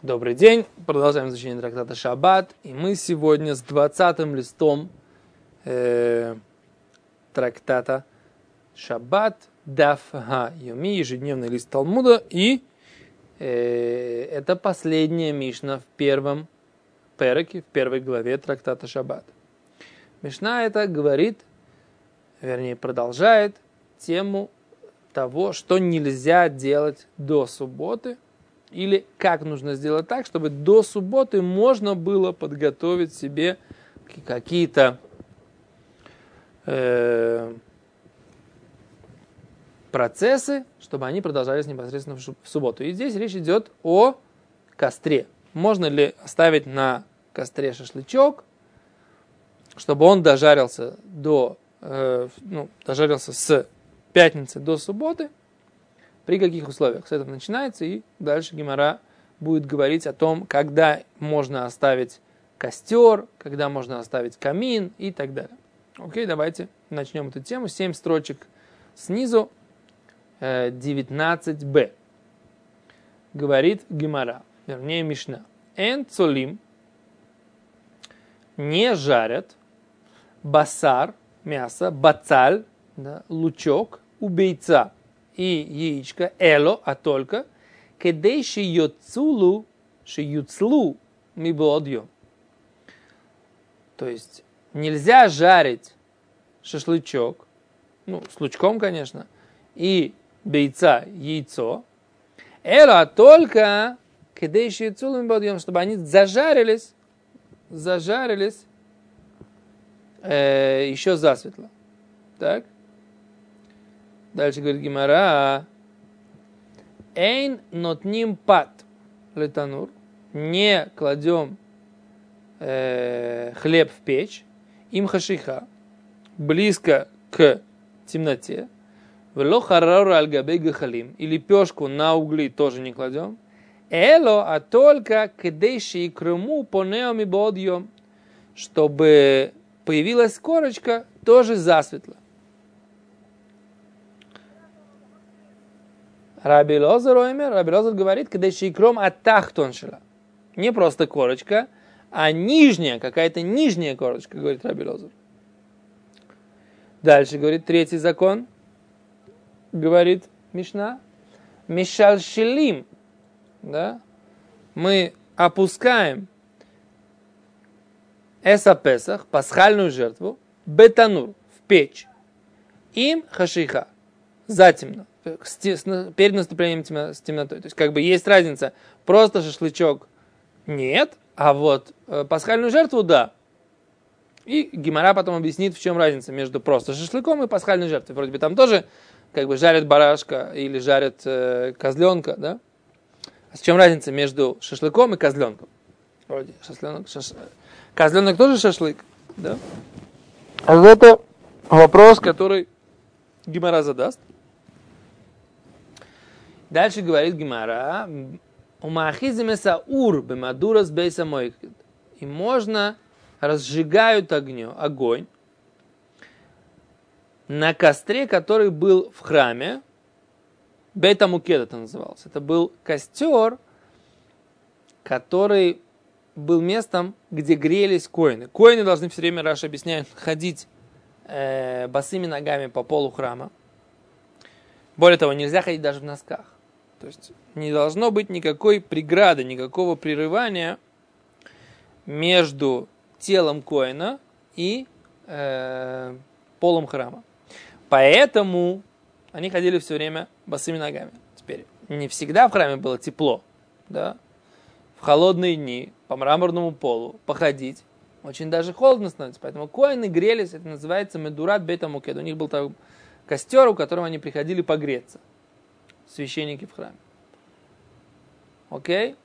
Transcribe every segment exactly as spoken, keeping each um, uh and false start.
Добрый день, продолжаем изучение трактата Шаббат, и мы сегодня с двадцатым листом э, трактата Шаббат, Даф Ха-Йоми, ежедневный лист Талмуда, и э, это последняя мишна в первом переке, в первой главе трактата Шаббат. Мишна это говорит, вернее продолжает тему того, что нельзя делать до субботы, или как нужно сделать так, чтобы до субботы можно было подготовить себе какие-то э, процессы, чтобы они продолжались непосредственно в субботу. И здесь речь идет о костре. Можно ли оставить на костре шашлычок, чтобы он дожарился, до, э, ну, дожарился с пятницы до субботы? При каких условиях? С этого начинается, и дальше Гемара будет говорить о том, когда можно оставить костер, когда можно оставить камин и так далее. Окей, давайте начнем эту тему. Семь строчек снизу, девятнадцать бэ. Говорит Гемара, вернее Мишна. Эн цолим, не жарят, басар, мясо, бацаль, да, лучок, убейца и яичко, эло, а только, кедей шиюцлу, шиюцлу мибодью. То есть нельзя жарить шашлычок, ну, с лучком, конечно, и бейца, яйцо, эло, а только, кедей шиюцлу мибодью, чтобы они зажарились, зажарились э, еще засветло. Так? Дальше говорит Гемара, эйн нотним пат летанур, не кладем э, хлеб в печь, им хашиха, близко к темноте, вело харару аль-габей гахалим, и лепешку на угли тоже не кладем, эло, а только кедейши и крыму понеоми бодьем, чтобы появилась корочка тоже засветло. Раби Лозер оймер, Раби Лозер говорит, когда шейкром атахтоншила. Не просто корочка, а нижняя, какая-то нижняя корочка, говорит Раби Лозер. Дальше говорит третий закон, говорит Мишна, мишальшилим, да, мы опускаем эса песах, пасхальную жертву, бетанур, в печь, им хашиха, затемно. Перед наступлением с темнотой. То есть, как бы есть разница. Просто шашлычок нет, а вот э, пасхальную жертву да. И Гемара потом объяснит, в чем разница между просто шашлыком и пасхальной жертвой. Вроде бы там тоже как бы жарят барашка или жарят э, козленка, да? А в чем разница между шашлыком и козленком? Вроде шашлынок, шаш... козленок тоже шашлык, да? А это вопрос, который Гемара задаст. Дальше говорит Гемара, умахизимеса ур бемадурас бейса мойкид. И можно разжигают огню, огонь на костре, который был в храме. Бейта мукед это назывался. Это был костер, который был местом, где грелись коины. Коины должны все время, Раша объясняет, ходить э, босыми ногами по полу храма. Более того, нельзя ходить даже в носках. То есть не должно быть никакой преграды, никакого прерывания между телом коэна и э, полом храма. Поэтому они ходили все время босыми ногами. Теперь не всегда в храме было тепло, да? В холодные дни по мраморному полу походить очень даже холодно становится. Поэтому коэны грелись, это называется медурат бейта мукед. У них был там костер, у которого они приходили погреться. Священники в храме. Окей?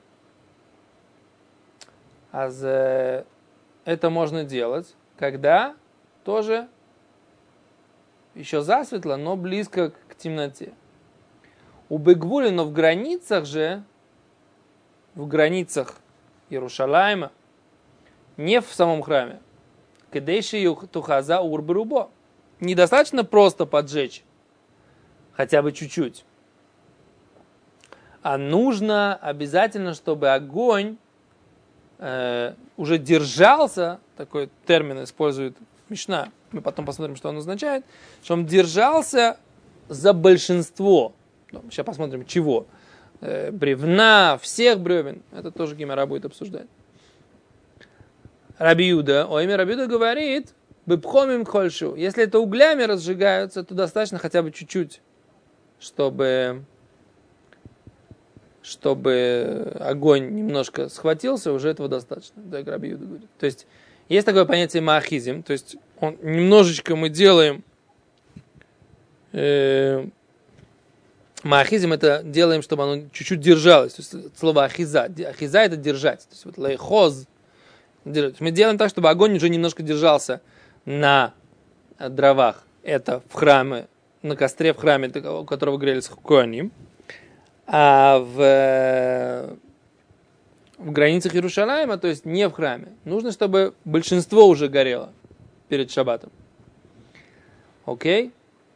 А за... это можно делать, когда тоже еще засветло, но близко к темноте. У Бегвули, но в границах же, в границах Иерушалайма, не в самом храме, кедейши тухаза урберубо. Недостаточно просто поджечь, хотя бы чуть-чуть. А нужно обязательно, чтобы огонь э, уже держался, такой термин использует Мишна, мы потом посмотрим, что он означает, что он держался за большинство. Ну, сейчас посмотрим, чего. Э, бревна, всех бревен. Это тоже Гемара будет обсуждать. Раби Юда, о имя Раби Юда говорит, бепхомим хольшу. Если это углями разжигаются, то достаточно хотя бы чуть-чуть, чтобы, чтобы огонь немножко схватился, уже этого достаточно. Так Раби Юда говорит. То есть, есть такое понятие маахизм, то есть, он, немножечко мы делаем, э, маахизм это делаем, чтобы оно чуть-чуть держалось. То есть, слово ахиза. Ахиза это держать. То есть, вот лейхоз. Мы делаем так, чтобы огонь уже немножко держался на дровах. Это в храме, на костре в храме, у которого грелись коаним. А в, в границах Иерушалайма, то есть не в храме, нужно, чтобы большинство уже горело перед шаббатом. Окей?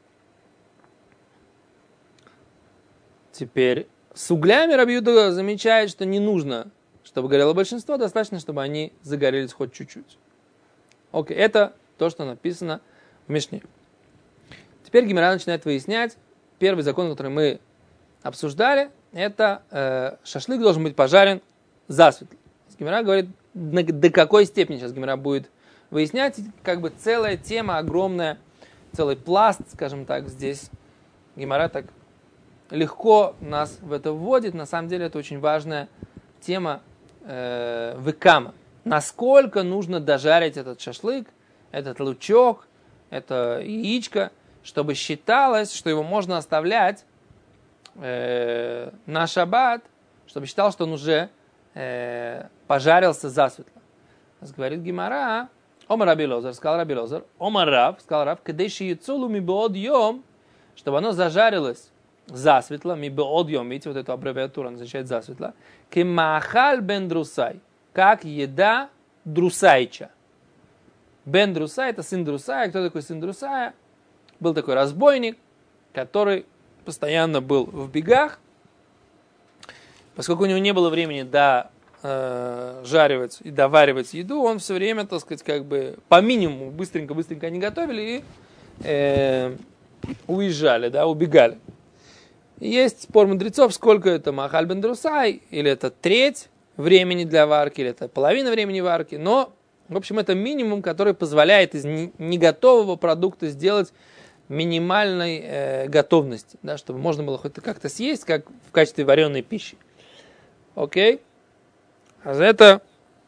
Теперь с углями Раби Юда замечает, что не нужно, чтобы горело большинство, достаточно, чтобы они загорелись хоть чуть-чуть. Окей, это то, что написано в Мишне. Теперь Гемара начинает выяснять. Первый закон, который мы обсуждали, это э, шашлык должен быть пожарен засветло. Гемара говорит, до какой степени сейчас Гемара будет выяснять. Как бы целая тема огромная, целый пласт, скажем так, здесь Гемара так легко нас в это вводит. На самом деле это очень важная тема э, векама. Насколько нужно дожарить этот шашлык, этот лучок, это яичко, чтобы считалось, что его можно оставлять э, на шаббат, чтобы считал, что он уже э, пожарился засветло. Говорит Гемара, Омар Раби Лозер, сказал Раби Лозер, Омар Рав, сказал Рав, кадеши яцулу ми беод йом, чтобы оно зажарилось засветло, ми беод йом, видите, вот эту аббревиатуру означает засветло, кемахал бен друсай, как еда друсайча. Бен Друсай, это сын Друсая. Кто такой сын Друсая? Был такой разбойник, который постоянно был в бегах. Поскольку у него не было времени дожаривать и доваривать еду, он все время, так сказать, как бы по минимуму быстренько-быстренько они готовили и э, уезжали, да, убегали. И есть спор мудрецов, сколько это Махаль бен Друсай, или это треть времени для варки, или это половина времени варки, но, в общем, это минимум, который позволяет из неготового продукта сделать минимальной э, готовности, да, чтобы можно было хоть как-то съесть, как в качестве вареной пищи. Окей? А за это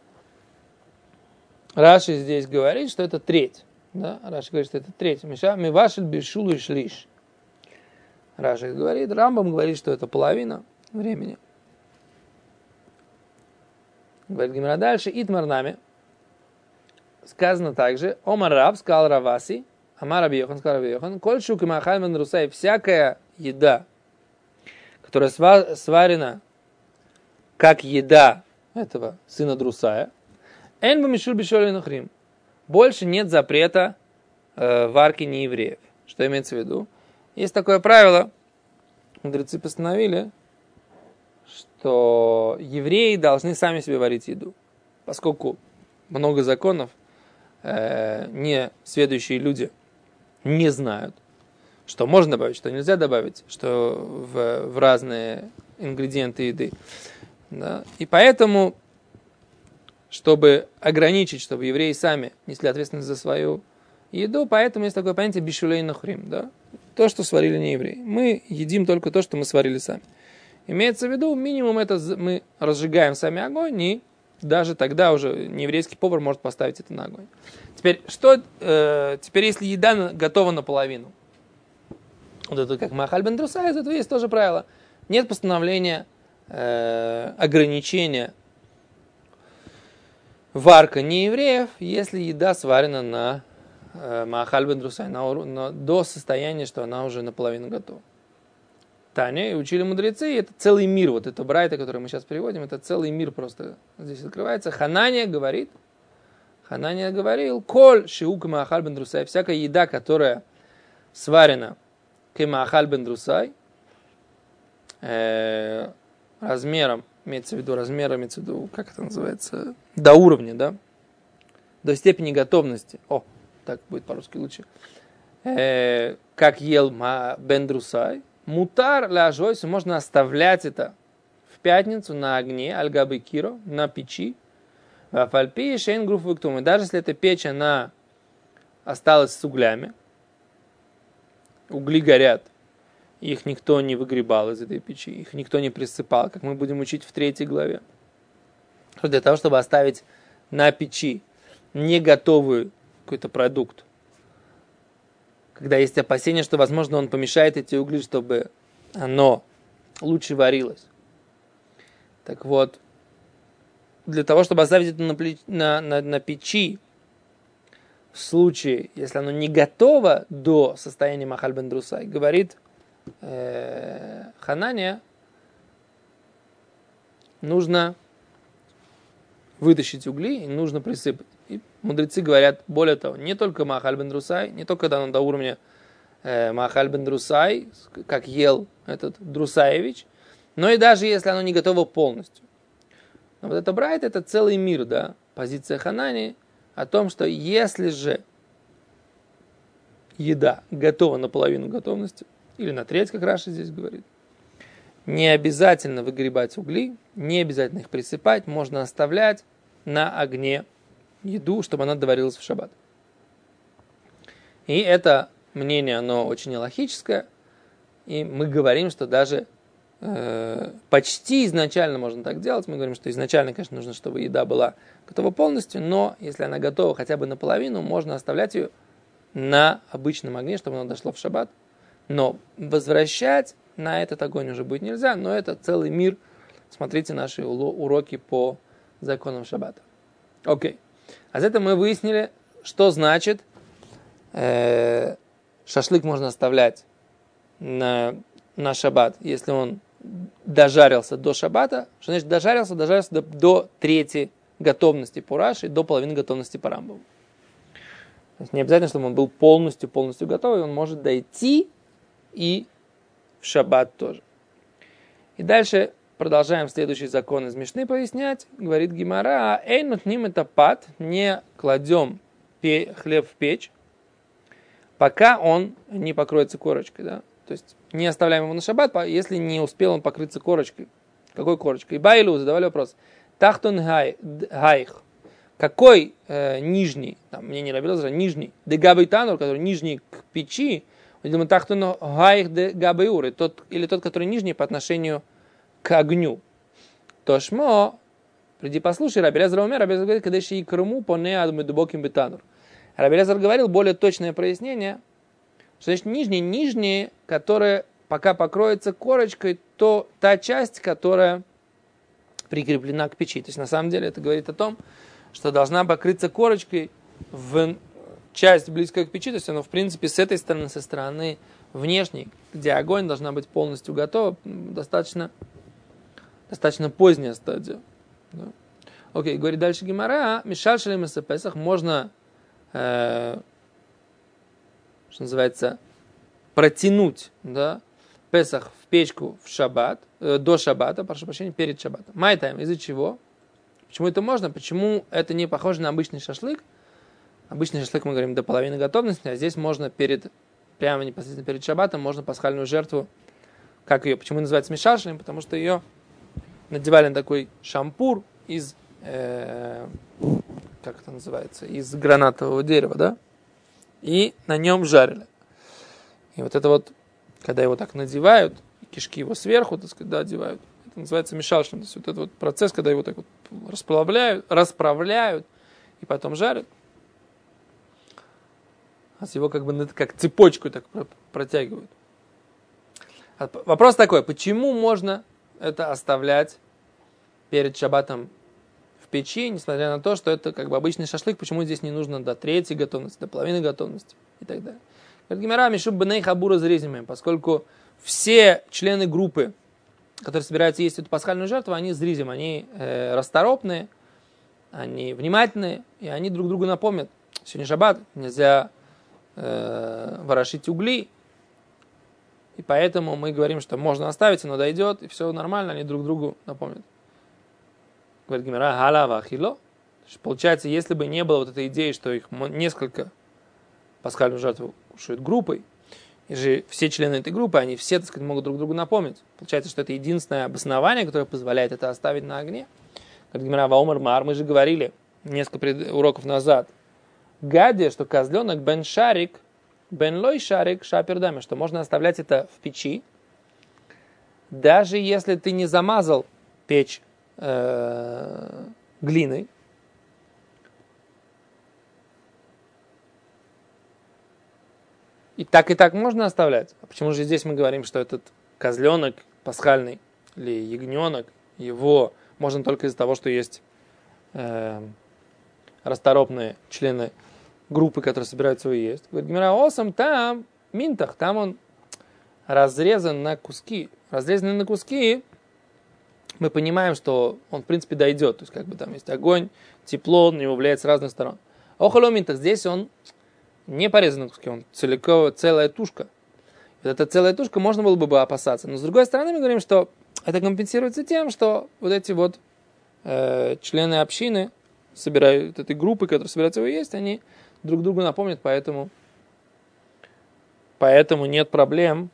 Раши здесь говорит, что это треть. Да? Раши говорит, что это треть. Ми вашель бешулу и шлиш. Раши говорит, Рамбам говорит, что это половина времени. Говорит Гемара дальше, Итмар нами. Сказано также, Омар Рав, сказал Раваси, Амар Раби Йохан, сказал Раби Йохан, Коль шук и махаль бен Друсай, всякая еда, которая сварена как еда этого сына Друсая, эн бамишуль бишоль нухрим, больше нет запрета э, варки неевреев. Что имеется в виду? Есть такое правило, мудрецы постановили, что евреи должны сами себе варить еду. Поскольку много законов, э, не сведущие люди не знают, что можно добавить, что нельзя добавить, что в, в разные ингредиенты еды. Да? И поэтому, чтобы ограничить, чтобы евреи сами несли ответственность за свою еду, поэтому есть такое понятие бишулей нахрим, да? То, что сварили не евреи. Мы едим только то, что мы сварили сами. Имеется в виду, минимум это мы разжигаем сами огонь, и даже тогда уже нееврейский повар может поставить это на огонь. Теперь, что, э, теперь если еда готова наполовину, вот это как Махаль бен Друсай, из этого есть тоже правило. Нет постановления э, ограничения варка неевреев, если еда сварена на э, Махаль бен Друсай, на, на, до состояния, что она уже наполовину готова. Таня, и учили мудрецы, и это целый мир, вот это брайта, который мы сейчас переводим, это целый мир просто здесь открывается. Ханания говорит, Ханания говорил, коль шиук маахаль бен Друсай, всякая еда, которая сварена к маахаль бен Друсай, э, размером, имеется в виду размер, имеется в виду, как это называется, до уровня, да, до степени готовности. О, так будет по-русски лучше. Э, как ел бен друсай, мутар ляжойсу, можно оставлять это в пятницу на огне, аль-габы киро, на печи, в фальпи шейн груфу иктумы. Даже если эта печь, она осталась с углями, угли горят, их никто не выгребал из этой печи, их никто не присыпал, как мы будем учить в третьей главе. Для того, чтобы оставить на печи не готовый какой-то продукт, когда есть опасение, что, возможно, он помешает эти угли, чтобы оно лучше варилось. Так вот, для того, чтобы оставить это на, плеч... на, на, на печи, в случае, если оно не готово до состояния махаль бен друсай, говорит э, Ханания, нужно вытащить угли и нужно присыпать. И мудрецы говорят, более того, не только махаль бен друсай, не только когда оно до уровня э, махаль бен друсай, как ел этот Друсаевич, но и даже если оно не готово полностью. Но вот это брайт, это целый мир, да, позиция Ханани о том, что если же еда готова наполовину готовности, или на треть, как Раши здесь говорит, не обязательно выгребать угли, не обязательно их присыпать, можно оставлять на огне еду, чтобы она доварилась в шаббат. И это мнение, оно очень алахическое, и мы говорим, что даже э, почти изначально можно так делать. Мы говорим, что изначально, конечно, нужно, чтобы еда была готова полностью, но если она готова хотя бы наполовину, можно оставлять ее на обычном огне, чтобы она дошло в шаббат. Но возвращать на этот огонь уже будет нельзя, но это целый мир. Смотрите наши уроки по законам шаббата. Окей. А за это мы выяснили, что значит э, шашлык можно оставлять на, на шаббат, если он дожарился до шаббата. Что значит дожарился? Дожарился до, до трети готовности по Раши, до половины готовности по Рамбаму. То есть не обязательно, чтобы он был полностью, полностью готовый, он может дойти и в шаббат тоже. И дальше продолжаем следующий закон из Мишны пояснять. Говорит Гемара, эйн нотним это пат, не кладем хлеб в печь, пока он не покроется корочкой. Да? То есть не оставляем его на шаббат, если не успел он покрыться корочкой. Какой корочкой? И Байлу задавали вопрос. Тахтун гайх. Какой э, нижний, там, мне не нравилось, нижний, де габей танур, который нижний к печи, видимо, тахтун гайх де габей ур, тот, или тот, который нижний по отношению к огню. Тошмо, приди послушай, Раби Элиэзер умер, Раби Элиэзер говорит, когда еще и крыму по неадмедубоким бетанур. Раби Элиэзер говорил более точное прояснение, что значит нижний, нижний, который пока покроется корочкой, то та часть, которая прикреплена к печи. То есть на самом деле это говорит о том, что должна покрыться корочкой в часть близкая к печи, то есть оно в принципе с этой стороны, со стороны внешней, где огонь должна быть полностью готова, достаточно Достаточно поздняя стадия. Да. Окей, говорит дальше Гемара. Мишаль шалим эс Песах можно, э, что называется, протянуть, да, Песах в печку в шаббат, э, до шаббата, прошу прощения, перед шаббатом. Майтайм, из-за чего? Почему это можно? Почему это не похоже на обычный шашлык? Обычный шашлык мы говорим до половины готовности, а здесь можно перед, прямо непосредственно перед шаббатом, можно пасхальную жертву, как ее, почему называется мишаль шалим? Потому что ее надевали на такой шампур из, э, как это называется, из гранатового дерева, да, и на нем жарили. И вот это вот, когда его так надевают, кишки его сверху, так сказать, да, одевают, это называется мишаль-шлем. То есть вот этот вот процесс, когда его так вот расплавляют, расправляют и потом жарят, а его как бы как цепочку так протягивают. Вопрос такой, почему можно это оставлять перед шаббатом в печи, несмотря на то, что это как бы обычный шашлык, почему здесь не нужно до третьей готовности, до половины готовности и так далее. Говорит Гемара, мишуб бней хабура зрезимым, поскольку все члены группы, которые собираются есть эту пасхальную жертву, они зризим, они э, расторопные, они внимательные, и они друг другу напомнят. Сегодня шаббат, нельзя э, ворошить угли, И поэтому мы говорим, что можно оставить, оно дойдет, и все нормально, они друг другу напомнят. Говорит Гемара, халава хило. Получается, если бы не было вот этой идеи, что их несколько пасхальную жертву кушают группой, и же все члены этой группы, они все, так сказать, могут друг другу напомнить. Получается, что это единственное обоснование, которое позволяет это оставить на огне. Говорит Гемара, ваумар мар, мы же говорили несколько пред... уроков назад, гаде, что козленок бен шарик, бен лой шарик, шапердами, что можно оставлять это в печи, даже если ты не замазал печь э, глиной. И так и так можно оставлять. А почему же здесь мы говорим, что этот козленок пасхальный или ягненок, его можно только из-за того, что есть э, расторопные члены группы, которые собираются его есть. Говорит, Гемара, осам там, минтах, там он разрезан на куски. Разрезанный на куски, мы понимаем, что он, в принципе, дойдет. То есть, как бы там есть огонь, тепло, на него влияет с разных сторон. Охоло минтах, здесь он не порезан на куски, он целиком, целая тушка. Вот эта целая тушка можно было бы опасаться. Но с другой стороны, мы говорим, что это компенсируется тем, что вот эти вот э, члены общины, собирают этой группы, которые собираются его есть, они друг другу напомнят, поэтому, поэтому нет проблем,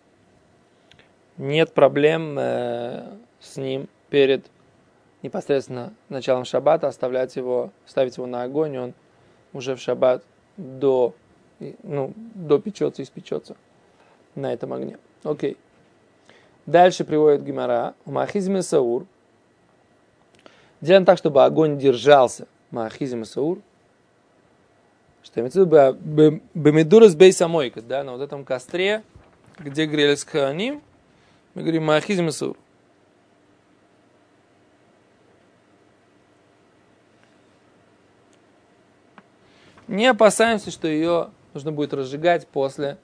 нет проблем э, с ним перед непосредственно началом шаббата оставлять его, ставить его на огонь, и он уже в шаббат до, ну, допечется, испечется на этом огне. Окей. Дальше приводит Гемара. Маахизм и саур. Делаем так, чтобы огонь держался. Маахизм и саур. Что имеется в виду? Бемедурас бей самойка. Да, на вот этом костре, где грелись коаним, мы говорим маахизм и саур. Не опасаемся, что ее нужно будет разжигать после,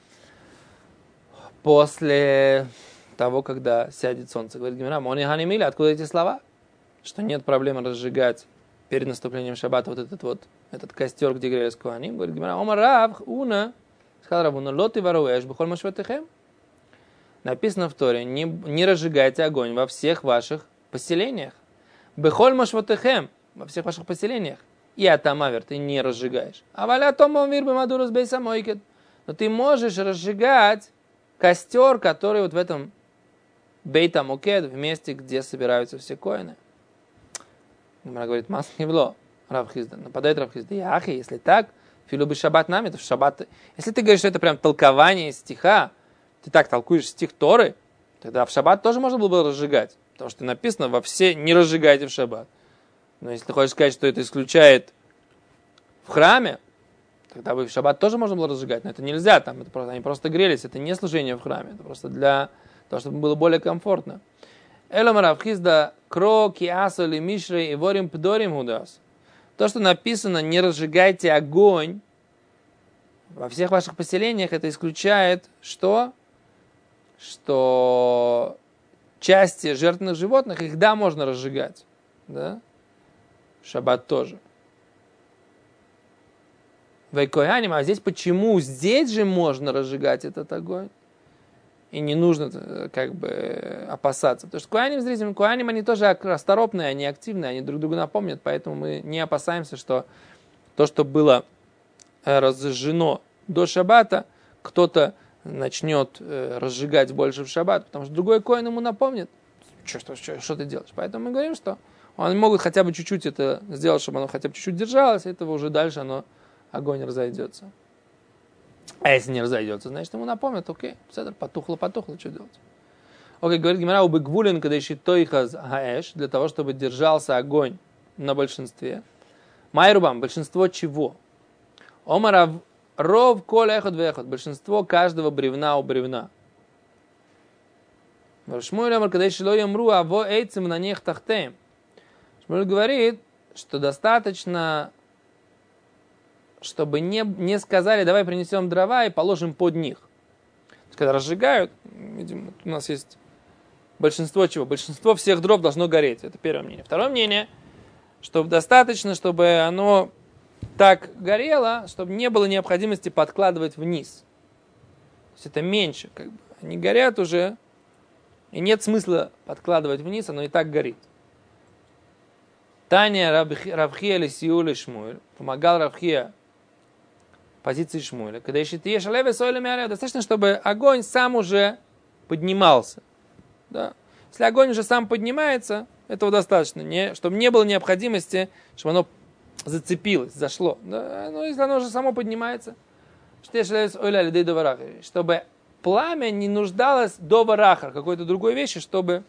после того, когда сядет солнце. Говорит Гемара, мони ханимили, откуда эти слова? Что нет проблемы разжигать перед наступлением шаббата вот этот вот этот костер, где грелись коаним. Говорит Гемара, омар рав, уна, сказал Рабуна, лоты воруэш, бихоль машватыхэм. Написано в Торе, не, не разжигайте огонь во всех ваших поселениях. Бихоль машватыхэм, во всех ваших поселениях. И атамавер ты не разжигаешь. А валя тома мир бемадурус бей самойкет. Но ты можешь разжигать костер, который вот в этом бейта мукед, в месте, где собираются все коины. Гемара говорит, мас не вло. Равхизда. Нападает Равхизда. Яхи, если так, филу бы шаббат нами, то в шаббат. Если ты говоришь, что это прям толкование стиха, ты так толкуешь стих Торы, тогда в шаббат тоже можно было бы разжигать. Потому что написано во все не разжигайте в шаббат. Но если ты хочешь сказать, что это исключает в храме, тогда бы в шаббат тоже можно было разжигать. Но это нельзя, там это просто, они просто грелись. Это не служение в храме, это просто для того, чтобы было более комфортно. Элам Равхизда кро киасо ли мишрей и ворим пдорим удас. То, что написано, не разжигайте огонь во всех ваших поселениях, это исключает что? Что части жертвенных животных, их да, можно разжигать. Да? Шаббат тоже. Вайкояним, а здесь почему? Здесь же можно разжигать этот огонь. И не нужно как бы опасаться. Потому что коаним, зрителям, коаним, они тоже расторопные, они активные, они друг другу напомнят, поэтому мы не опасаемся, что то, что было разжжено до шаббата, кто-то начнет разжигать больше в шаббат, потому что другой коин ему напомнит, что, что, что, что ты делаешь. Поэтому мы говорим, что они могут хотя бы чуть-чуть это сделать, чтобы оно хотя бы чуть-чуть держалось, и этого уже дальше оно, огонь разойдется. А если не разойдется, значит ему напомнят, окей, седер, потухло, потухло, что делать? Окей, говорит Гемара, убы гвулин, когда ищет тойхаз гаэш, для того, чтобы держался огонь на большинстве. Майрубам, большинство чего? Омарав ров кол эхот вехот, большинство каждого бревна у бревна. Шмуэль омар, когда ищет ямру, а во эйцем на них тахтеем. Шмуэль говорит, что достаточно, чтобы не, не сказали, давай принесем дрова и положим под них. Когда разжигают, видимо, у нас есть большинство чего? Большинство всех дров должно гореть. Это первое мнение. Второе мнение, что достаточно, чтобы оно так горело, чтобы не было необходимости подкладывать вниз. То есть это меньше, как бы, они горят уже, и нет смысла подкладывать вниз, оно и так горит. Таня Равхия Лисиули Шмуэль, помогал Равхия позиции Шмуэля. Когда еще ты ешь леве, соли мяле, достаточно, чтобы огонь сам уже поднимался. Да? Если огонь уже сам поднимается, этого достаточно, не, чтобы не было необходимости, чтобы оно зацепилось, зашло. Да? Но если оно уже само поднимается, чтобы пламя не нуждалось до варахар, какой-то другой вещи, чтобы,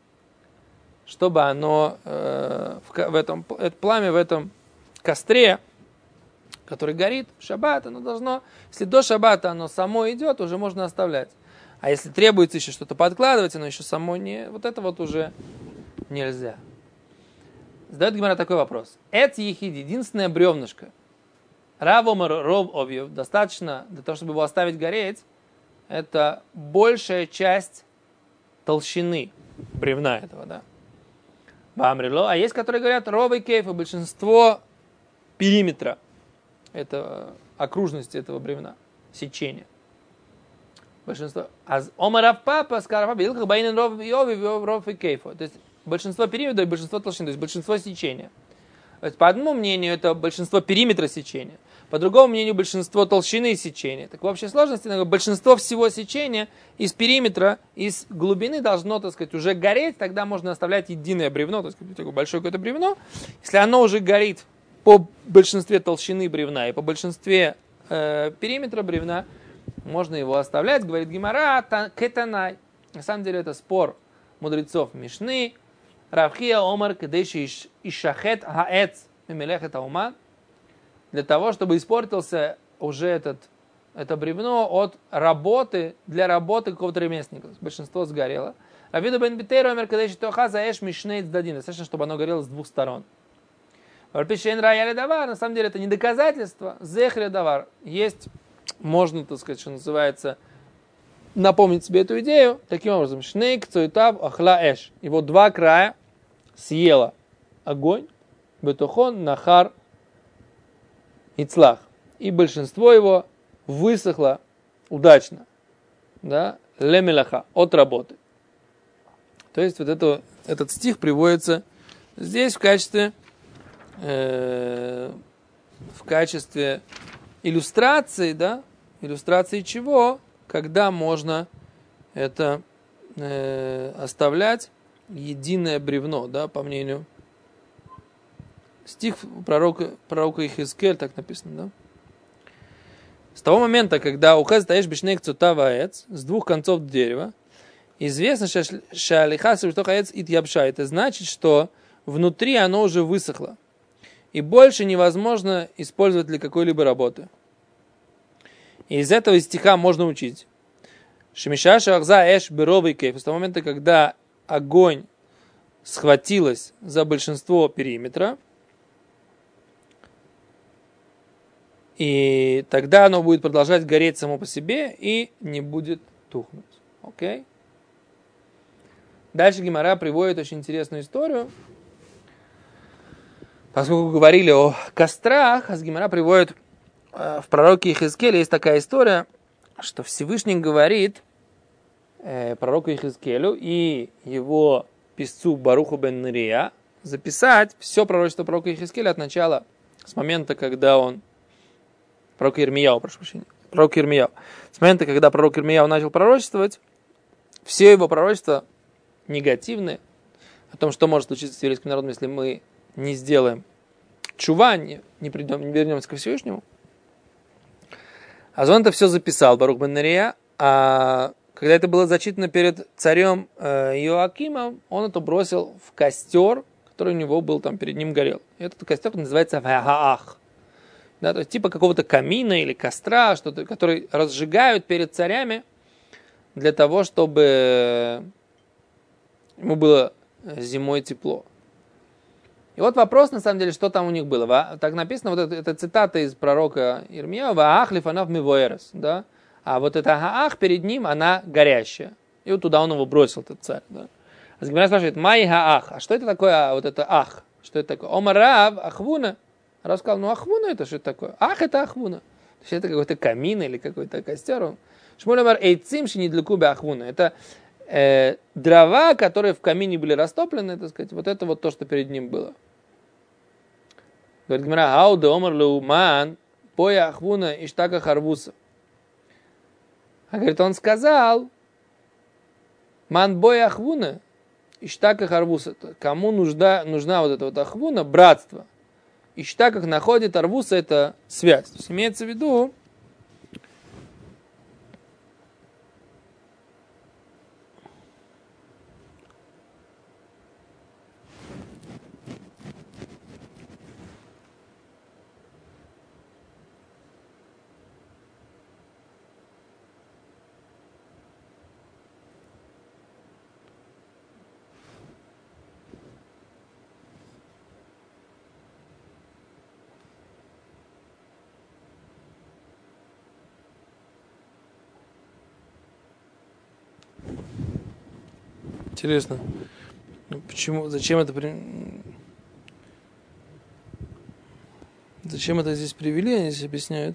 чтобы оно э, в, в этом, это пламя в этом костре, который горит в шаббат, оно должно, если до шаббата оно само идет, уже можно оставлять. А если требуется еще что-то подкладывать, оно еще само не, вот это вот уже нельзя. Задает Гемара такой вопрос. Эц ехид, единственное бревнышко, рав омар ров овьев, достаточно для того, чтобы его оставить гореть, это большая часть толщины бревна этого, да. Бамрило. А есть, которые говорят, ров и кейф, большинство периметра, это окружности этого бревна, сечения. Большинство. А омарав папа, скарав папа, байнен ров и овьев, ров и кейф. То есть большинство периметра и большинство толщины, то есть большинство сечения. То есть по одному мнению это большинство периметра сечения, по другому мнению большинство толщины сечения. Так в общей сложности большинство всего сечения из периметра, из глубины должно, так сказать, уже гореть, тогда можно оставлять единое бревно, так сказать, такое большое какое-то бревно. Если оно уже горит по большинстве толщины бревна и по большинстве э, периметра бревна, можно его оставлять, говорит Гемара, кетанай. На самом деле это спор мудрецов Мишны. Равхия омар кадеши ишахет хаэц мемелехет ауман. Для того, чтобы испортился уже этот, это бревно от работы, для работы какого-то ремесленника. Большинство сгорело. Равиду бен битейру омар кадеши тоха заэш мишнейц дадин. Достаточно, чтобы оно горело с двух сторон. Варпишен раяли давар. На самом деле это не доказательство. Зехре давар. Есть, можно, так сказать, что называется, напомнить себе эту идею. Таким образом, шнейк, цойтав, ахла эш. Его два края съела огонь, бетухон, нахар, ицлах. И большинство его высохло удачно, да, лемелаха, от работы. То есть вот это, этот стих приводится здесь в качестве, э, в качестве иллюстрации, да, иллюстрации чего, когда можно это э, оставлять единое бревно, да, по мнению. Стих пророка, пророка Ихискель, так написано, да. С того момента, когда ухаз таешь бишнейк цутава аэц, с двух концов дерева, известно, что шалихас аэц ит ябша, это значит, что внутри оно уже высохло, и больше невозможно использовать для какой-либо работы. И из этого стиха можно учить. Шемишаша ахза эш беровый кейф, с того момента, когда огонь схватилась за большинство периметра, и тогда оно будет продолжать гореть само по себе и не будет тухнуть. Окей? Дальше Гемара приводит очень интересную историю. Поскольку говорили о кострах, а Гемара приводит э, в пророке Ихискеле есть такая история, что Всевышний говорит э, пророку Ихискелю и его писцу Баруху бен Нерия записать все пророчество пророка Ихискеля от начала, с момента, когда он пророк Ирмияу, прошу прощения, пророк Ирмияу, с момента, когда пророк Ирмияу начал пророчествовать, все его пророчества негативные, о том, что может случиться с еврейским народом, если мы не сделаем чува, не, не, придем, не вернемся ко Всевышнему. А он это все записал, Барух бен Нерия, а когда это было зачитано перед царем э, Иоакимом, он это бросил в костер, который у него был там, перед ним горел. И этот костер называется Вагаах. Да, то есть типа какого-то камина или костра, что-то, который разжигают перед царями для того, чтобы ему было зимой тепло. И вот вопрос, на самом деле, что там у них было. Так написано, вот это, это цитата из пророка Ирмияу, «Ваах лифанав мивоэрес», да? А вот эта гаах перед ним, она горящая. И вот туда он его бросил, этот царь. Да? А Гемара спрашивает, «Май гаах», а что это такое, вот это ах? Что это такое? «Омарав ахвуна». Рав сказал, ну ахвуна это что это такое? Ах это ахвуна. То есть это какой-то камин или какой-то костер. Шмуль амар эйцим шинидлеку беахвуна. Это э, дрова, которые в камине были растоплены, так сказать. Вот это вот то, что перед ним было. Говорит Гемара, ау де омар леуман поя ахвуна иштака харвуса. А говорит, он сказал, ман боя ахвуна иштака харвуса. Кому нужда, нужна вот эта вот ахвуна, братство. Иштаках находит арвуса, это связь. То есть имеется в виду, интересно, почему, зачем это, зачем это здесь привели, они здесь объясняют.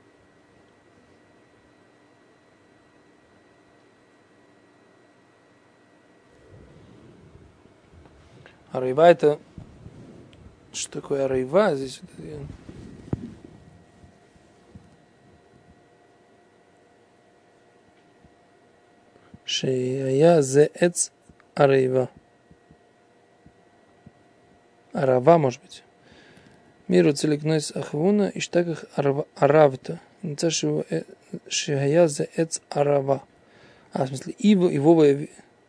А райва это, что такое райва здесь? Шея зе эц арайва. Арава, может быть. Миру целикнойс ахвуна и штаках аравта. Шея зе эц арава. А, в смысле, ива и вова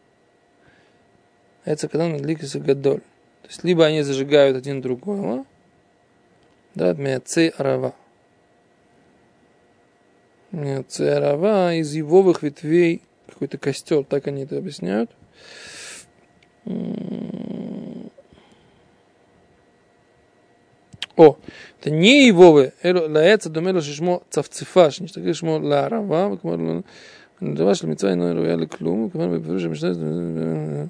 это когда надликается гадоль. То есть, либо они зажигают один другого, да, цей арава. Цей арава из ивовых ветвей какой-то костер, так они это объясняют. О, это не ивовы, лаэца думела, что шмо цавцефаш, не что шмо ларава, как דבר של מצווה אינו ראויה לכלום, כמובן בפירוש המשנה...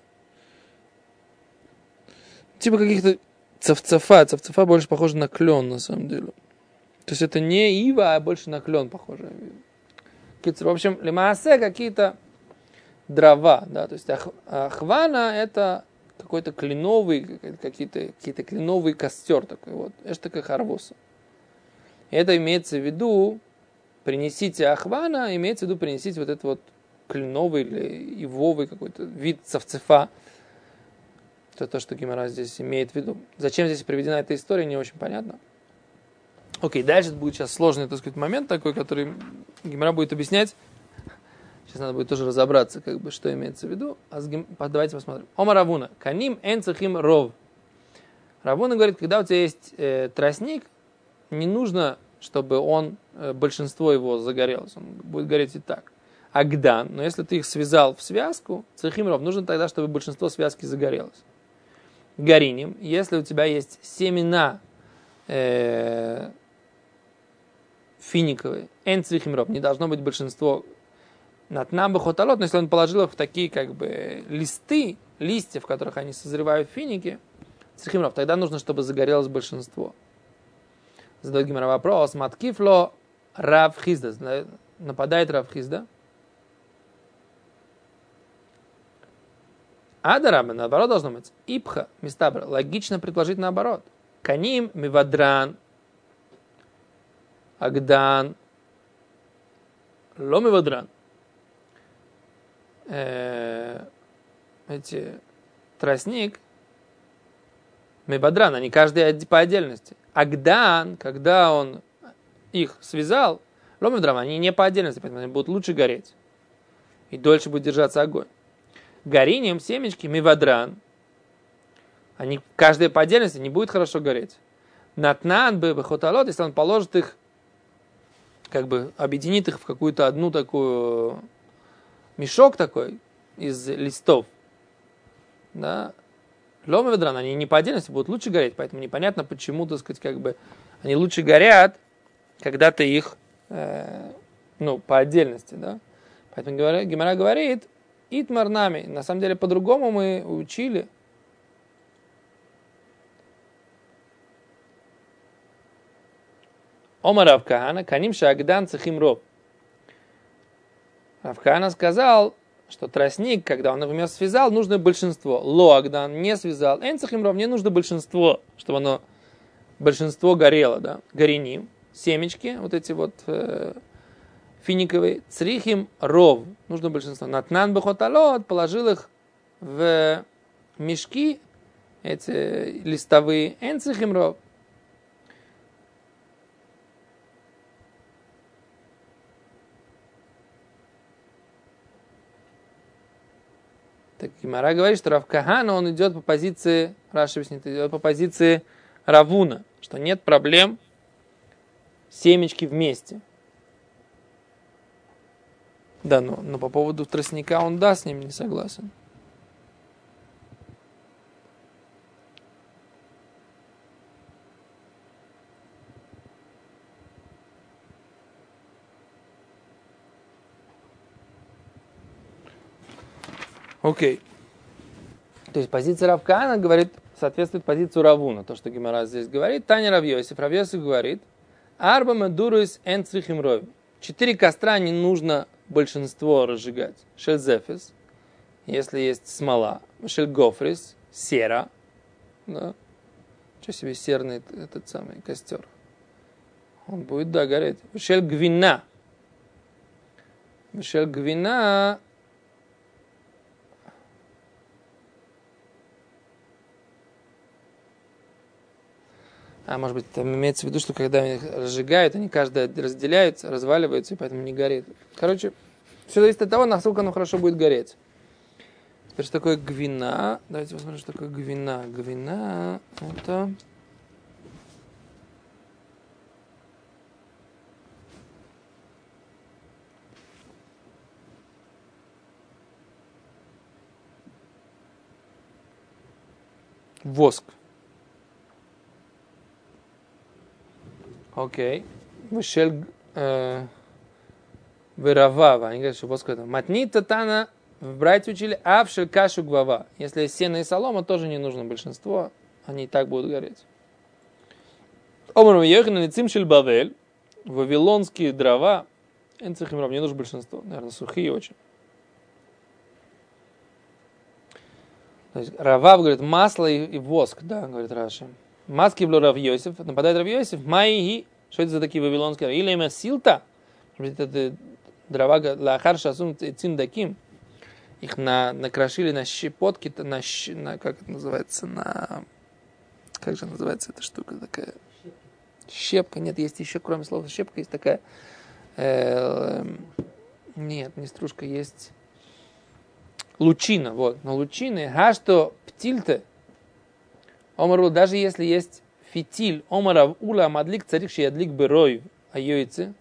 Типа каких-то цавцефа. Цавцефа больше похоже на клен, на самом деле. То есть это не ива, а больше на клен похоже. В общем, лимаасе какие-то дрова, да, то есть ахвана это какой-то кленовый, какие-то, какие-то кленовый костер такой вот, эштака харвуса. И это имеется в виду, принесите ахвана, имеется в виду принесите вот этот вот кленовый или ивовый какой-то вид цавцефа. Это то, что Гемара здесь имеет в виду. Зачем здесь приведена эта история, не очень понятно. Окей, дальше будет сейчас сложный, так сказать, момент такой, который Гемара будет объяснять. Сейчас надо будет тоже разобраться, как бы, что имеется в виду. А гем... Давайте посмотрим. Ома Равуна. Каним энцахим ров. Равуна говорит, когда у тебя есть э, тростник, не нужно, чтобы он, э, большинство его загорелось. Он будет гореть и так. Агдан. Но если ты их связал в связку, цахим ров, нужно тогда, чтобы большинство связки загорелось. Гориним. Если у тебя есть семена э, финиковые, энцахим ров, не должно быть большинство. Натнам бахоталот, но если он положил их в такие как бы листы, листья, в которых они созревают финики, цихимров, тогда нужно, чтобы загорелось большинство. Задает Гемара вопрос, маткифло Рав Хизда, нападает Рав Хизда. Адараба, наоборот, должно быть. Ипха, мистабра, логично предложить наоборот. Каним, мивадран, агдан, ло мивадран. Эти тростник, мебадран, они каждый по отдельности. Агдан, когда он их связал, ломедрам, они не по отдельности, поэтому они будут лучше гореть. И дольше будет держаться огонь. Горением семечки, мевадран, они каждая по отдельности не будет хорошо гореть. Натнан бы бахоталот, если он положит их, как бы объединит их в какую-то одну такую мешок такой из листов, да, ломеведран, они не по отдельности будут лучше гореть, поэтому непонятно, почему, так сказать, как бы они лучше горят, когда ты их, э, ну, по отдельности, да. Поэтому Гемара говорит, итмар нами, на самом деле по-другому мы учили. Омар Рав Каана, каним шагдан цехим ров. Рав Каана сказал, что тростник, когда он, например, связал, нужно большинство. Ло агдан не связал. Эн цехим ров, не нужно большинство, чтобы оно, большинство горело, да. Гореним, семечки, вот эти вот э, финиковые. Црихим ров, нужно большинство. Натнан бехоталот, положил их в мешки, эти листовые. Эн цехим ров. Так Гемара говорит, что Рав Кахана, он идет по позиции, Раши объяснит, идет по позиции Равуна, что нет проблем семечки вместе. Да, но, но по поводу тростника он да, с ним не согласен. Окей. То есть позиция Рав Каана говорит, соответствует позицию Равуна. То, что Гемара здесь говорит. Таня Рав Йосиф. Рав Йосиф говорит, арба медуруис эн црихим ров. Четыре костра не нужно большинство разжигать. Шельзефис, если есть смола. Шельгофрис, сера. Да. Что себе серный этот самый костер? Он будет, да, гореть. Шельгвина. Шельгвина. А может быть, там имеется в виду, что когда их разжигают, они каждая разделяются, разваливаются, и поэтому не горит. Короче, все зависит от того, насколько оно хорошо будет гореть. Теперь, что такое гвина? Давайте посмотрим, что такое гвина. Гвина – это... воск. Окей. Вышел выравава. Они говорят, что воск это. Матнита тана в брайте учили авшель кашу гвава. Если сено и солома, тоже не нужно большинство. Они и так будут гореть. Омар Йоханан лицим шель бавель. Вавилонские дрова. Энцехимров, не нужно большинство. Наверное, сухие очень. То есть Равав говорит, масло и, и воск, да, говорит Раши. Маски в Рав Йосиф, нападает Рав Йосиф, майи, что это за такие вавилонские? Или имя силта, это дрова лахар шасум циндаким, их на, накрошили на щепотки, на, на, как это называется, на, как же называется эта штука такая? Щепка, нет, есть еще, кроме слова щепка, есть такая, э, нет, не стружка, есть лучина, вот, но лучины, га что птильте, омару, даже если есть фитиль, омарав ула мадлик царик шиядлик берой айойцы,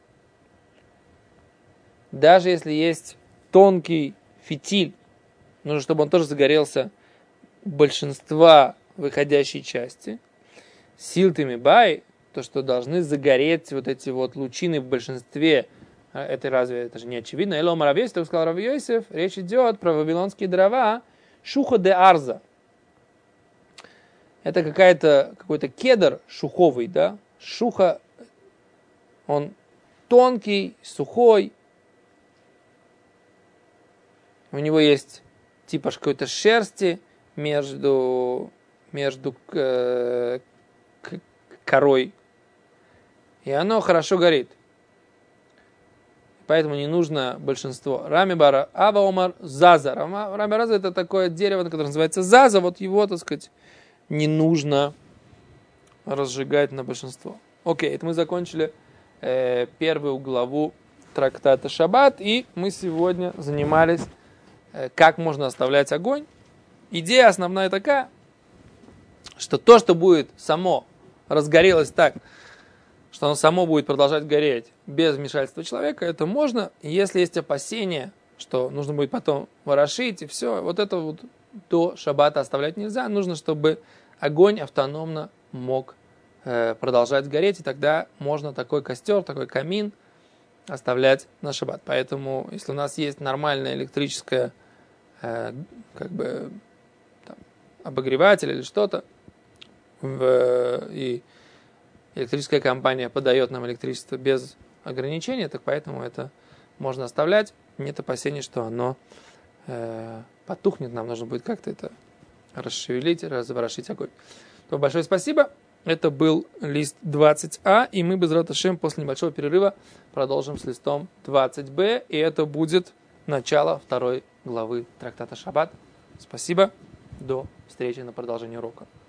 даже если есть тонкий фитиль, нужно, чтобы он тоже загорелся большинства выходящей части, силтами бай, то, что должны загореть вот эти вот лучины в большинстве. Это разве, это же не очевидно? Эло Рав Йосиф, так сказал Рав Йосиф, речь идет про вавилонские дрова, шуха де арза. Это какая-то, какой-то кедр шуховый, да? Шуха, он тонкий, сухой. У него есть типа какой-то шерсти между, между э, корой. И оно хорошо горит. Поэтому не нужно большинство. Рами бара ава омар заза. Рами бара это такое дерево, которое называется заза. Вот его, так сказать, не нужно разжигать на большинство. Окей, это мы закончили э, первую главу трактата Шаббат. И мы сегодня занимались, э, как можно оставлять огонь. Идея основная такая, что то, что будет само разгорелось так, что оно само будет продолжать гореть без вмешательства человека, это можно. Если есть опасения, что нужно будет потом ворошить и все, вот это вот до шаббата оставлять нельзя. Нужно, чтобы огонь автономно мог э, продолжать гореть, и тогда можно такой костер, такой камин оставлять на шаббат. Поэтому, если у нас есть нормальная электрическая э, как бы там, обогреватель или что-то, в, и электрическая компания подает нам электричество без ограничения, так поэтому это можно оставлять. Нет опасений, что оно э, потухнет. Нам нужно будет как-то это расшевелить, разворошить огонь. То большое спасибо. Это был лист двадцать а, и мы без рата Шем после небольшого перерыва продолжим с листом двадцать бэ, и это будет начало второй главы трактата Шаббат. Спасибо. До встречи на продолжении урока.